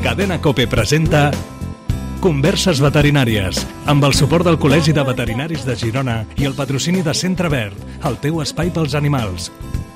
Cadena COPE presenta Converses veterinàries, amb el suport del Col·legi de Veterinaris de Girona i el patrocini de Centre Verd, el teu espai pels animals.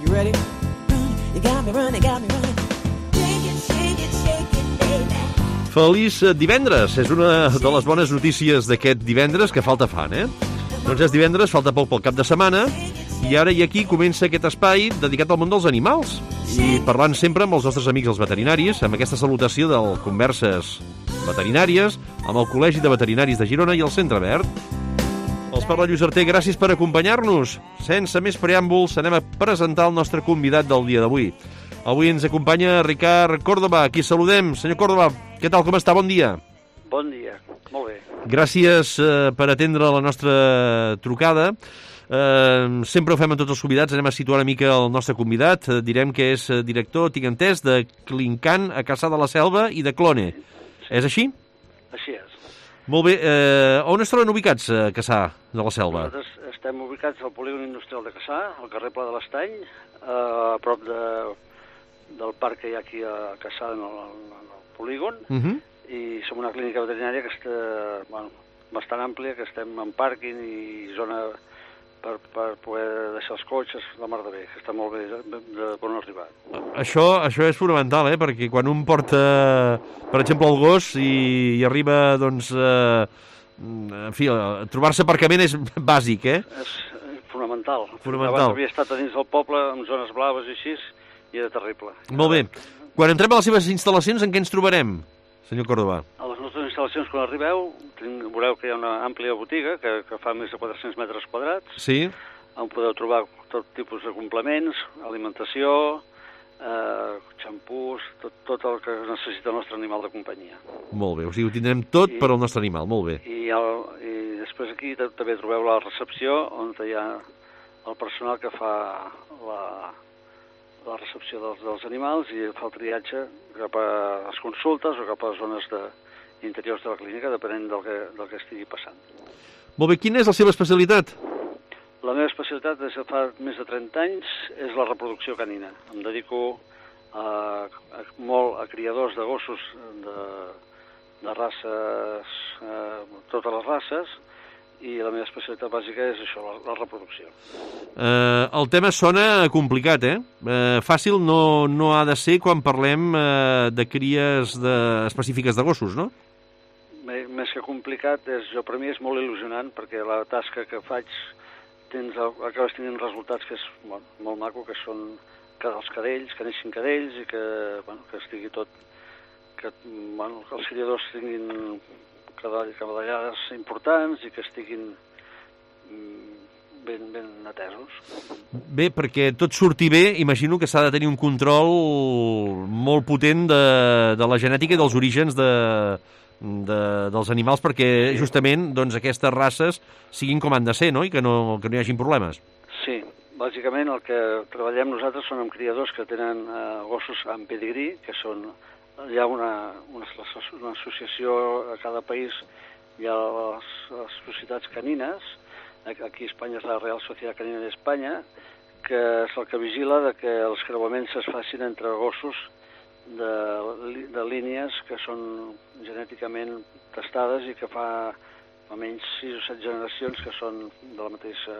Feliç divendres! És una de les bones notícies d'aquest divendres que falta fan, Doncs és divendres, falta poc pel cap de setmana, i ara i aquí comença aquest espai dedicat al món dels animals. I parlant sempre amb els nostres amics els veterinaris, amb aquesta salutació del Converses veterinàries, amb el Col·legi de Veterinaris de Girona i el Centre Verd. Els parla Lluís Arter, gràcies per acompanyar-nos. Sense més preàmbuls, anem a presentar el nostre convidat del dia d'avui. Avui ens acompanya Ricard Córdoba, a qui saludem. Senyor Córdoba, què tal, com està? Bon dia. Bon dia, molt bé. Gràcies per atendre la nostra trucada. Sempre ho fem amb tots els convidats, anem a situar una mica el nostre convidat. Direm que és director, tinc entès, de Clincan a Cassà de la Selva i de Clone. És així? Així és. Molt bé. On es troben ubicats a Cassà de la Selva? Nosaltres estem ubicats al polígon industrial de Cassà, al carrer Pla de l'Estany, a prop del parc que hi ha aquí a Cassà, en el polígon, i som una clínica veterinària que està bastant àmplia, que estem en pàrquing i zona per poder deixar els cotxes, la mar de bé, que està molt bé de on arribar. Això és fonamental, perquè quan un porta, per exemple, el gos i arriba, doncs, en fi, trobar-se aparcament és bàsic, És fonamental. Fonamental. Abans havia estat a dins del poble, amb zones blaves i així, i era terrible. Molt bé. Quan entrem a les seves instal·lacions, en què ens trobarem, senyor Córdoba? A les nostres instal·lacions, quan arribeu, veureu que hi ha una àmplia botiga que fa més de 400 metres quadrats, sí, on podeu trobar tot tipus de complements, alimentació, xampús, tot el que necessita el nostre animal de companyia. Molt bé, o sigui, ho tindrem tot per al nostre animal, molt bé. I després aquí també trobeu la recepció, on hi ha el personal que fa la recepció dels animals i fa el triatge cap a les consultes o cap a les zones interiors de la clínica, depenent del que estigui passant. Molt bé, quina és la seva especialitat? La meva especialitat des de fa més de 30 anys és la reproducció canina. Em dedico molt a criadors de gossos de races, totes les races, i la meva especialitat bàsica és això, la reproducció. El tema sona complicat, Fàcil no ha de ser quan parlem de cries específiques de gossos, no? Més que complicat, per mi és molt il·lusionant, perquè la tasca que faig acabes tenint resultats que és molt maco, que són els cadells, que neixin cadells i que estigui tot, que els criadors tinguin cadellades importants i que estiguin ben atesos. Bé, perquè tot surti bé, imagino que s'ha de tenir un control molt potent de la genètica i dels orígens dels animals perquè justament aquestes races siguin com han de ser, no? I que no hi hagin problemes. Sí, bàsicament el que treballem nosaltres són amb criadors que tenen gossos amb pedigrí, que són... Hi ha una associació a cada país, hi ha les societats canines, aquí a Espanya és la Real Societat Canina d'Espanya, que és el que vigila que els creuaments es facin entre gossos de línies que són genèticament testades i que fa almenys 6 o 7 generacions que són de la mateixa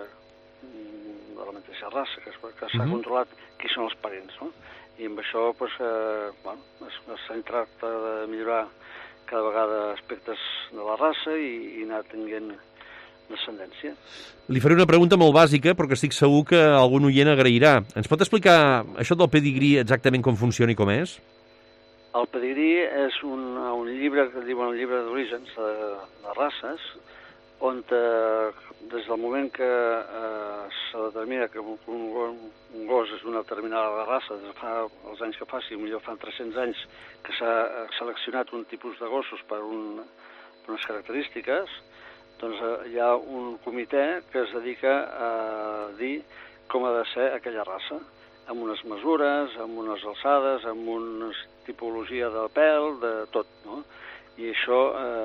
raça, que s'ha controlat qui són els parents, no? I amb això s'ha tractat de millorar cada vegada aspectes de la raça i anar tenint descendència. Li faré una pregunta molt bàsica, però que estic segur que algun oient agrairà. Ens pot explicar això del pedigrí exactament com funciona i com és? El pedigrí és un llibre que diuen el llibre d'orígens de races, on des del moment que se determina que un gos és d'una determinada raça, des de fa els anys que faci, millor fa 300 anys que s'ha seleccionat un tipus de gossos per unes característiques, doncs hi ha un comitè que es dedica a dir com ha de ser aquella raça, amb unes mesures, amb unes alçades, amb una tipologia de pèl, de tot, no? I això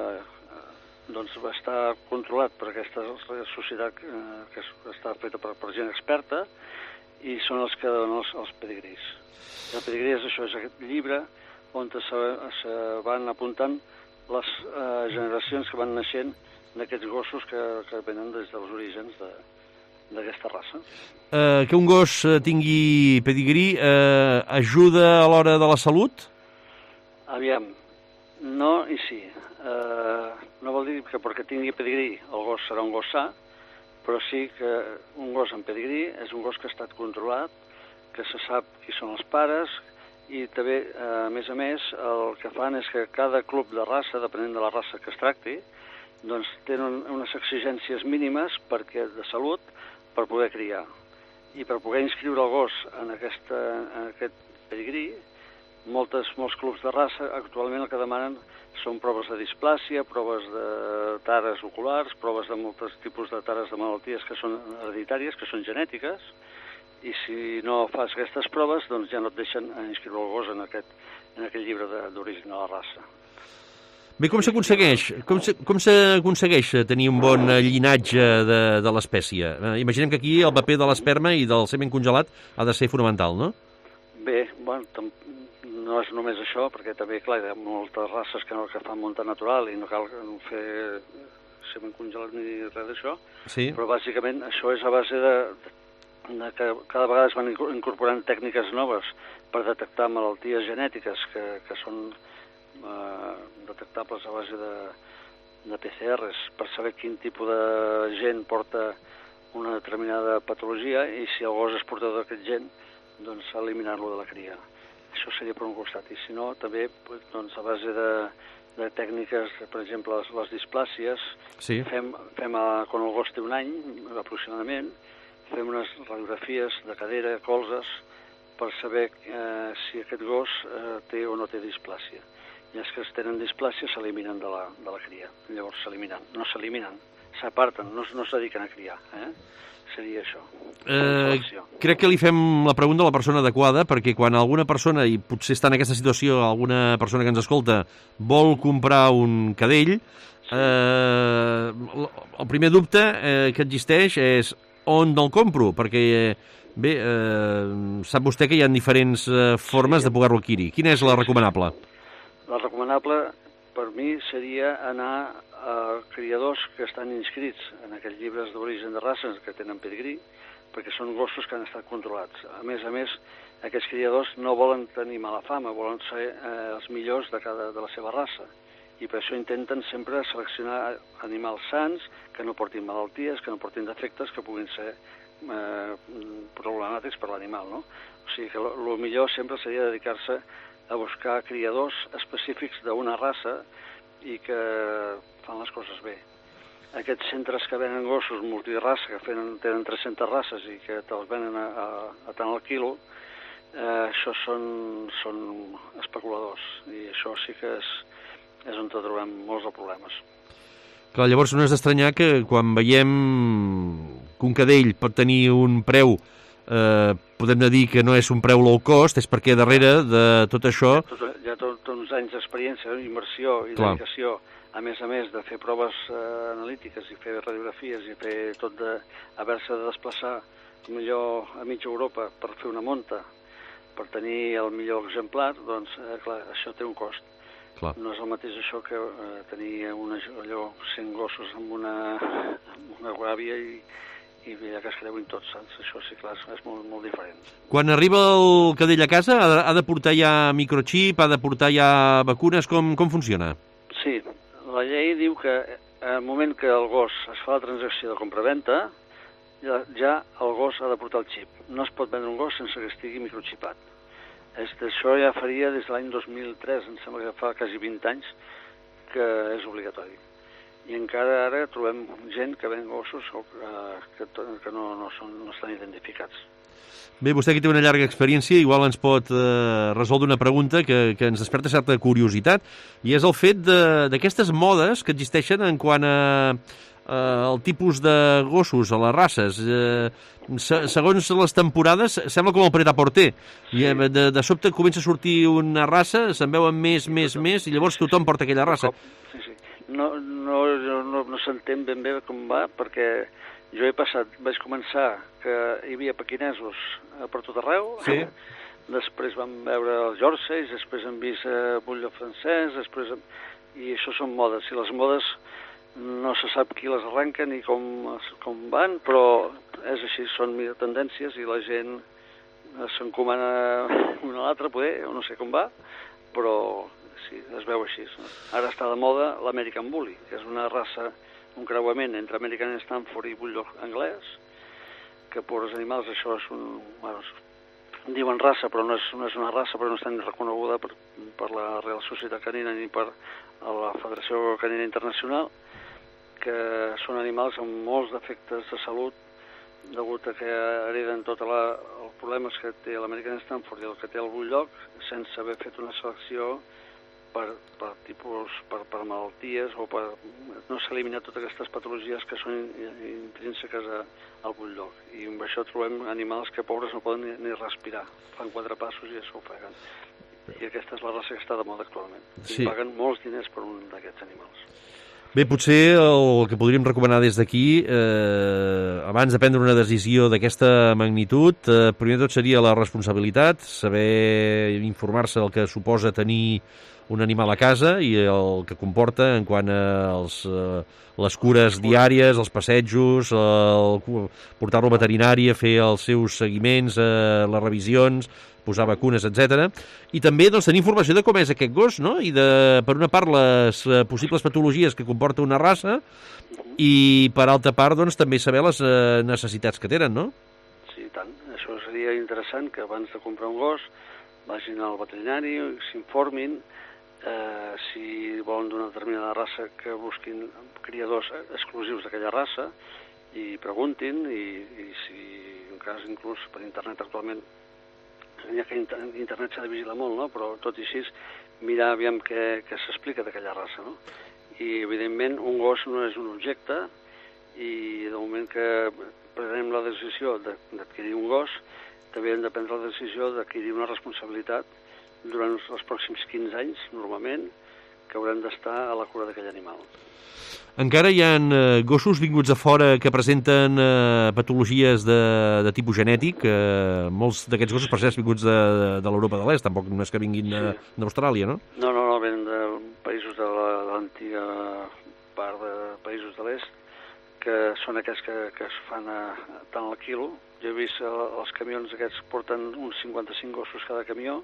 està controlat per aquesta societat que està feta per gent experta i són els que donen els pedigrís. El pedigrí és això, és aquest llibre on se van apuntant les generacions que van naixent d'aquests gossos que venen des dels orígens d'aquesta raça. Que un gos tingui pedigrí ajuda a l'hora de la salut? Aviam, no i sí. No vol dir que perquè tingui pedigrí el gos serà un gos sa, però sí que un gos amb pedigrí és un gos que ha estat controlat, que se sap qui són els pares, i també, a més, el que fan és que cada club de raça, depenent de la raça que es tracti, doncs tenen unes exigències mínimes de salut per poder criar. I per poder inscriure el gos en aquest pedigrí, molts clubs de raça actualment el que demanen són proves de displàsia, proves de tares oculars, proves de molts tipus de tares de malalties que són hereditàries, que són genètiques, i si no fas aquestes proves, doncs ja no et deixen inscriure el gos en aquest llibre d'origen de la raça. Bé, com s'aconsegueix tenir un bon llinatge de l'espècie? Imaginem que aquí el paper de l'esperma i del semen congelat ha de ser fonamental, no? Bé, bueno, no és només això, perquè també, clar, hi ha moltes races que fan munta natural i no cal fer semen congelat ni res d'això, sí. Però bàsicament això és a base de que cada vegada es van incorporant tècniques noves per detectar malalties genètiques que són detectables a base de PCRs per saber quin tipus de gen porta una determinada patologia i si el gos és portador d'aquest gen, doncs eliminar-lo de la cria. Això seria per un costat. I si no, també doncs, a base de tècniques, per exemple, les displàcies, sí. Fem quan el gos té un any, aproximadament, fem unes radiografies de cadera, colzes, per saber si aquest gos té o no té displàsia. I els que tenen displàcia s'eliminen de la cria. Llavors s'eliminen. No s'eliminen, s'aparten, no es dediquen a criar. Seria això. Crec que li fem la pregunta a la persona adequada, perquè quan alguna persona, i potser està en aquesta situació, alguna persona que ens escolta, vol comprar un cadell, el primer dubte que existeix és on el compro, perquè bé, sap vostè que hi ha diferents formes de poder-lo adquirir. Quina és la recomanable? La recomanable per mi seria anar a criadors que estan inscrits en aquests llibres d'origen de races que tenen pedigrí, perquè són gossos que han estat controlats. A més, aquests criadors no volen tenir mala fama, volen ser els millors de la seva raça. I per això intenten sempre seleccionar animals sans, que no portin malalties, que no portin defectes, que puguin ser problemàtics per l'animal, no? O sigui que el millor sempre seria dedicar-se a buscar criadors específics d'una raça i que fan les coses bé. Aquests centres que venen gossos multirraça, que tenen 300 races i que te'ls venen a tant al quilo, això són especuladors, i això sí que és on trobem molts problemes. Clar, llavors no és d'estranyar que quan veiem que un cadell pot tenir un preu, podem dir que no és un preu low cost, és perquè darrere de tot això... Hi ha tots uns anys d'experiència, inversió i dedicació, a més de fer proves analítiques i fer radiografies i fer tot haver-se de desplaçar millor a mitja Europa per fer una monta, per tenir el millor exemplar, doncs, clar, això té un cost. Clar. No és el mateix això que tenir 100 gossos amb una guàvia i ja que es creuin tots, saps? Això sí, clar, és molt, molt diferent. Quan arriba el cadell a casa, ha de portar ja microxip, ha de portar ja vacunes, com funciona? Sí, la llei diu que al moment que el gos es fa la transacció de compra-venta, ja el gos ha de portar el xip. No es pot vendre un gos sense que estigui microxipat. Això ja faria des de l'any 2003, em sembla que fa quasi 20 anys, que és obligatori. I encara ara trobem gent que ven gossos que no estan identificats. Bé, vostè aquí té una llarga experiència, igual ens pot resoldre una pregunta que ens desperta certa curiositat, i és el fet d'aquestes modes que existeixen en quant el tipus de gossos, a les races. Segons les temporades, sembla com el prêt-à-porter. Sí. De sobte comença a sortir una raça, se'n veuen més, i llavors tothom porta aquella raça. Sí. No s'entén ben bé com va, perquè jo vaig començar que hi havia pequinesos per tot arreu, sí. després vam veure els Yorkshires, després hem vist Bulldog francès, i això són modes. I les modes no se sap qui les arrenca ni com van, però és així, són tendències i la gent s'encomana una a l'altra, poder, o no sé com va, però sí, es veu així. No? Ara està de moda l'American Bully, que és una raça, un creuament entre American Stanford i Bulldog anglès, que per als animals això és bueno, diuen raça, però no és una raça, però no està ni reconeguda per la Real Societat Canina ni per la Federació Canina Internacional, que són animals amb molts defectes de salut degut a que hereden tots els problemes que té l'American Stanford i el que té el Bulldog sense haver fet una selecció per malalties o per no s'eliminar totes aquestes patologies que són intrínseques al Bulldog. I amb això trobem animals que pobres no poden ni respirar. Fan 4 passos i s'ofeguen. I aquesta és la raça que està de moda actualment. Sí. I paguen molts diners per un d'aquests animals. Bé, potser el que podríem recomanar des d'aquí, abans de prendre una decisió d'aquesta magnitud, primer de tot seria la responsabilitat, saber informar-se del que suposa tenir un animal a casa i el que comporta en quant a les cures diàries, els passejos, portar-lo al veterinari, fer els seus seguiments, les revisions, posar vacunes, etc. I també doncs, tenir informació de com és aquest gos, no? I per una part les possibles patologies que comporta una raça i per altra part doncs, també saber les necessitats que tenen, no? Sí, tant. Això seria interessant que abans de comprar un gos vagin al veterinari, s'informin, si volen d'una determinada raça que busquin criadors exclusius d'aquella raça i preguntin i si en cas inclús per internet actualment ja que internet s'ha de vigilar molt, no? Però tot i així mirar aviam què s'explica d'aquella raça, no? I evidentment un gos no és un objecte i de moment que prenem la decisió d'adquirir un gos també hem de prendre la decisió d'adquirir una responsabilitat durant els pròxims 15 anys, normalment, que haurem d'estar a la cura d'aquell animal. Encara hi ha gossos vinguts de fora que presenten patologies de tipus genètic. Molts d'aquests gossos, per cert, vinguts de l'Europa de l'Est, tampoc no és que vinguin d'Austràlia, no? No, venen de països de l'antiga part de països de l'Est, que són aquests que es fan tant al quilo. Jo he vist els camions aquests porten uns 55 gossos cada camió,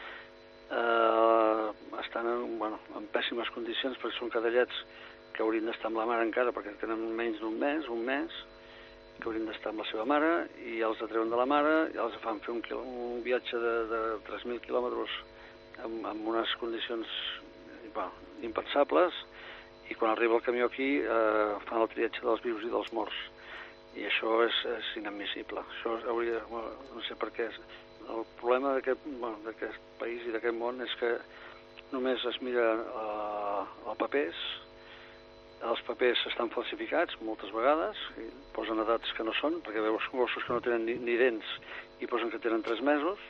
estan en pèssimes condicions perquè són cadellets que haurien d'estar amb la mare encara perquè tenen menys d'un mes, que haurien d'estar amb la seva mare i els atreuen de la mare i els fan fer un viatge de 3.000 quilòmetres amb unes condicions impensables i quan arriba el camió aquí fan el triatge dels vius i dels morts i això és inadmissible. Això hauria, no sé per què. El problema d'aquest país i d'aquest món és que només es mira els papers. Els papers estan falsificats moltes vegades, i posen edats que no són, perquè veus gossos que no tenen ni dents i posen que tenen 3 mesos,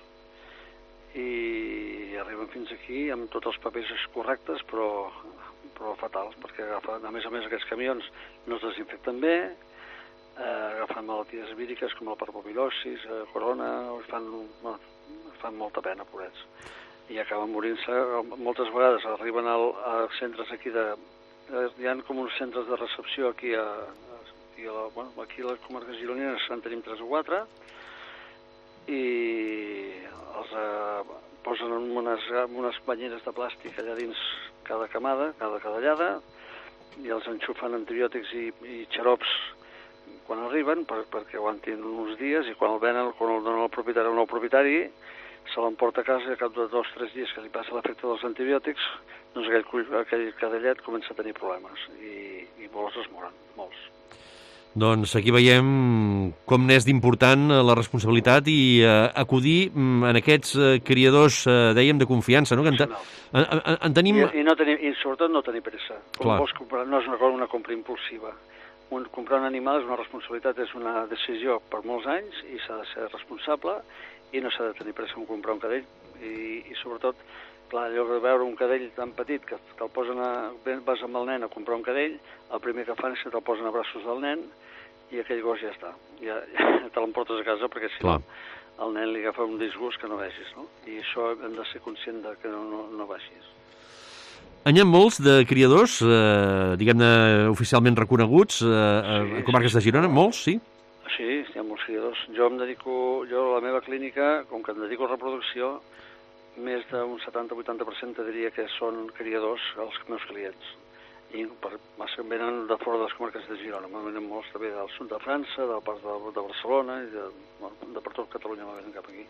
i arriben fins aquí amb tots els papers correctes, però fatals, perquè a més aquests camions no es desinfecten bé, agafen malalties víriques com la parvovirosis, corona, fan molta pena, pobrets. I acaben morint-se, moltes vegades arriben a centres aquí hi ha com uns centres de recepció aquí a les comarques gironines en tenim 3 o 4 i els posen en unes banyeres de plàstic allà dins cada camada, cada cadellada i els enxufen antibiòtics i xarops quan arriben perquè aguantin uns dies i quan el venen, quan el donen al propietari o no al propietari se l'emporta a casa i a cap de 2 o 3 dies que li passa l'efecte dels antibiòtics doncs aquell cadellet comença a tenir problemes i molts es moren, molts. Doncs aquí veiem com n'és d'important la responsabilitat i acudir en aquests criadors, dèiem, de confiança, no? En tenim... I sobretot no tenir pressa. Com vols comprar, no és una compra impulsiva. Comprar un animal és una responsabilitat, és una decisió per molts anys i s'ha de ser responsable i no s'ha de tenir pressa en comprar un cadell i sobretot, clar, allò de veure un cadell tan petit que te'l posen vas amb el nen a comprar un cadell, el primer que fan és que te'l posen a braços del nen i aquell gos ja està, ja te l'emportes a casa perquè si no al nen li agafa un disgust que no vegis, no? I això hem de ser conscient que no vagis. N'hi ha molts de criadors, diguem-ne, oficialment reconeguts a comarques de Girona, molts, sí? Sí, hi ha molts criadors. Jo a la meva clínica, com que em dedico a reproducció, més d'un 70-80% te diria que són criadors els meus clients. I venen de fora de les comarques de Girona. Me venen molts també del sud de França, de part de Barcelona, i de per tot Catalunya me venen cap aquí.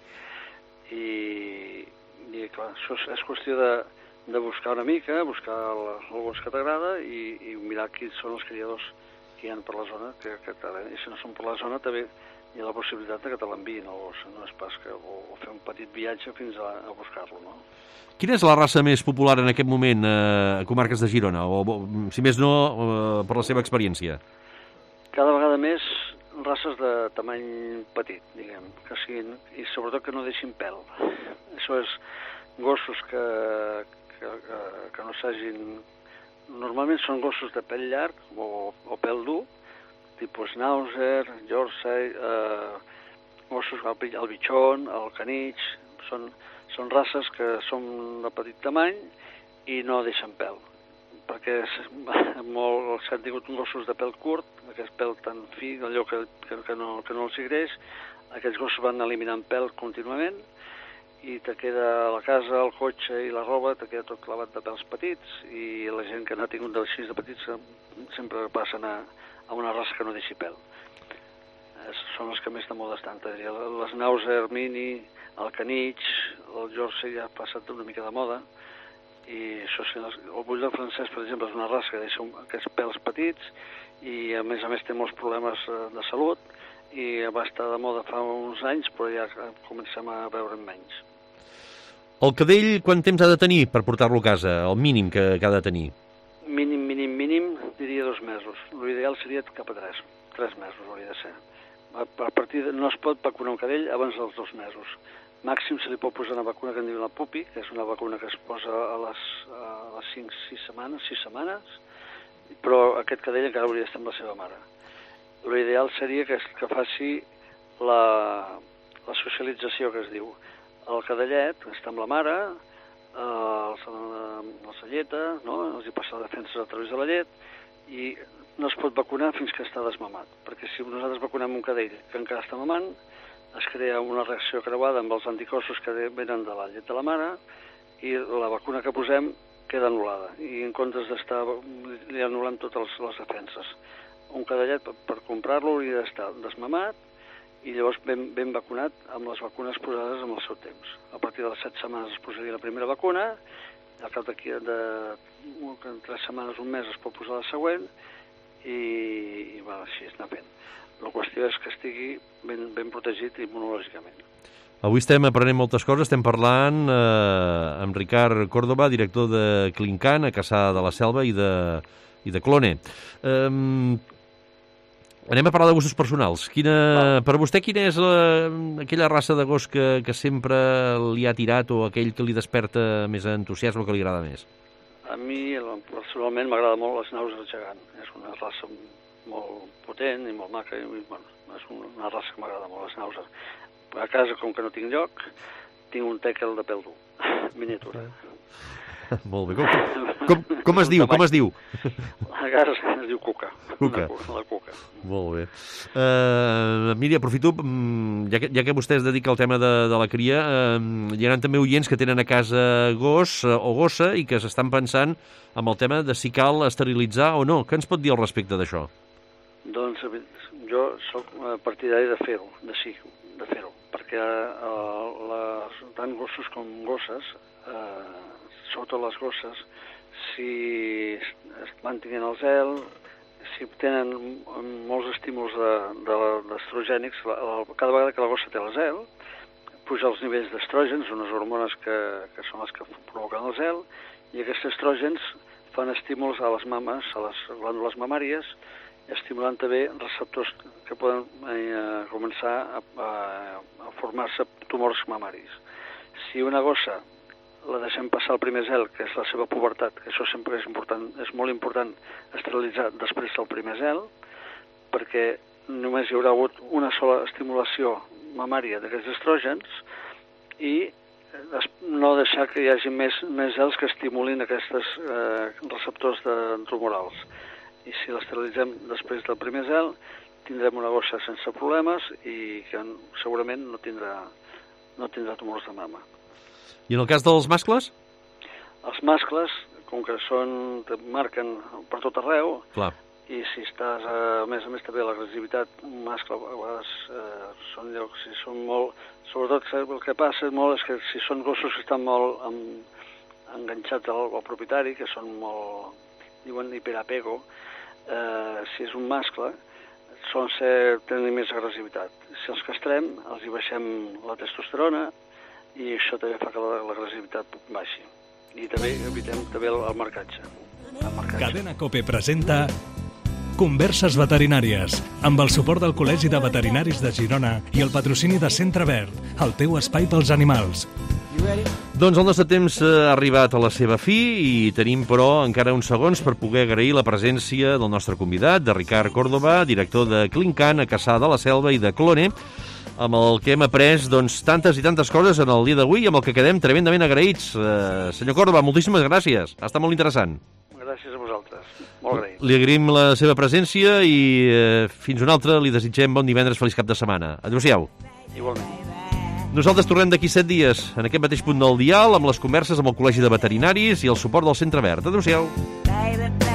I clar, això és qüestió de buscar una mica, buscar alguns que t'agrada i mirar quins són els criadors que hi ha per la zona, i si no són per la zona també hi ha la possibilitat que te l'enviïn o no és pas o fer un petit viatge fins a buscar-lo, no? Quina és la raça més popular en aquest moment a comarques de Girona? O, si més no, per la seva experiència? Cada vegada més races de tamany petit, diguem, que siguin, i sobretot que no deixin pèl. Això és gossos que no s'hagin... Normalment són gossos de pèl llarg o pèl dur, tipus Schnauzer, Yorkshire, gossos, el bitxon, el canitx, són races que són de petit tamany i no deixen pèl, perquè s'han tingut gossos de pèl curt, aquest pèl tan fi, allò que no els higreix, aquests gossos van eliminant pèl contínuament i te queda a la casa, el cotxe i la roba, te queda tot clavat de pèls petits i la gent que n'ha tingut així de petits sempre passen a una raça que no deixi pèl. Són els que més de moda estan, les Schnauzer mini, el canitx, el Yorkshire ja ha passat una mica de moda i això sí, el bulldog francès, per exemple, és una raça que deixa aquests pèls petits i a més té molts problemes de salut i va estar de moda fa uns anys, però ja comencem a veure'n menys. El cadell, quant temps ha de tenir per portar-lo a casa? El mínim que ha de tenir? Mínim, diria 2 mesos. L'ideal seria cap a 3 mesos hauria de ser. No es pot vacunar un cadell abans dels 2 mesos. Màxim se li pot posar una vacuna que en diu la pupi, que és una vacuna que es posa a les 6 setmanes, però aquest cadell encara hauria d'estar amb la seva mare. L'ideal seria que faci la socialització, que es diu. El cadellet està amb la mare, els alleta, no? Els hi passa la defensa a través de la llet i no es pot vacunar fins que està desmamat, perquè si nosaltres vacunem un cadell que encara està mamant, es crea una reacció creuada amb els anticossos que venen de la llet de la mare i la vacuna que posem queda anul·lada i en comptes d'estar li anul·lant totes les defenses. Un cadellet per comprar-lo hauria d'estar desmamat i llavors ben vacunat amb les vacunes posades en el seu temps. A partir de les 7 setmanes es posaria la primera vacuna, al cap d'aquí de 3 setmanes, un mes es pot posar la següent i així es anar fent. La qüestió és que estigui ben protegit immunològicament. Avui estem aprenent moltes coses, estem parlant amb Ricard Córdoba, director de Clincan, a Cassà de la Selva i de Clone. Anem a parlar de gossos personals. Per vostè, quina és aquella raça de gos que sempre li ha tirat o aquell que li desperta més entusiasme o que li agrada més? A mi, personalment, m'agrada molt la Schnauzer gegant. És una raça molt potent i molt maca. És una raça que m'agrada molt, la Schnauzer. A casa, com que no tinc lloc, tinc un teckel de pèl dur, miniatura. Molt bé. Com es diu? A casa es diu Cuca. Cuca. La Cuca. Molt bé. Miri, aprofito, ja que vostè es dedica al tema de la cria, hi ha també oients que tenen a casa gos o gossa i que s'estan pensant amb el tema de si cal esterilitzar o no. Què ens pot dir al respecte d'això? Doncs jo soc partidari de fer-ho, perquè tant gossos com gosses, sobretot les gosses, si es mantinguen al zel, si tenen molts estímuls d'estrogènics, cada vegada que la gossa té el zel, puja els nivells d'estrògens, unes hormones que són les que provoquen el zel, i aquests estrògens fan estímuls a les mames, a les glàndules mamàries, estimulant també receptors que poden començar a formar-se tumors mamaris. Si una gossa la deixem passar el primer zel, que és la seva pubertat, que això sempre és important, és molt important esterilitzar després del primer zel, perquè només hi haurà hagut una sola estimulació mamària d'aquests estrògens i no deixar que hi hagi més gels que estimulin aquests receptors tumorals. I si l'esterilitzem després del primer gel, tindrem una gossa sense problemes i que segurament no tindrà tumors de mama. I en el cas dels mascles? Els mascles, com que marquen per tot arreu, clar, i si estàs, a més també l'agressivitat, un mascle a vegades són llocs, si són molt... Sobretot el que passa molt és que si són gossos que estan molt enganxats al propietari, que són molt, diuen hiperapego, si és un mascle, tenen més agressivitat. Si els castrem, els hi baixem la testosterona i això també fa que l'agressivitat baixi. I també evitem també el marcatge. Cadena COPE presenta Converses veterinàries, amb el suport del Col·legi de Veterinaris de Girona i el patrocini de Centre Verd, el teu espai pels animals. Doncs el nostre temps ha arribat a la seva fi i tenim, però, encara uns segons per poder agrair la presència del nostre convidat, de Ricard Córdoba, director de Clincan a Cassà de la Selva i de Clone, amb el que hem après tantes i tantes coses en el dia d'avui i amb el que quedem tremendament agraïts. Senyor Córdoba, moltíssimes gràcies. Ha estat molt interessant. Gràcies a vosaltres. Molt agraït. Li agraïm la seva presència i fins una altra li desitgem bon divendres, feliç cap de setmana. Adéu-siau. Igualment. Nosaltres tornem d'aquí 7 dies, en aquest mateix punt del dial, amb les converses amb el Col·legi de Veterinaris i el suport del Centre Verd. Adéu-siau.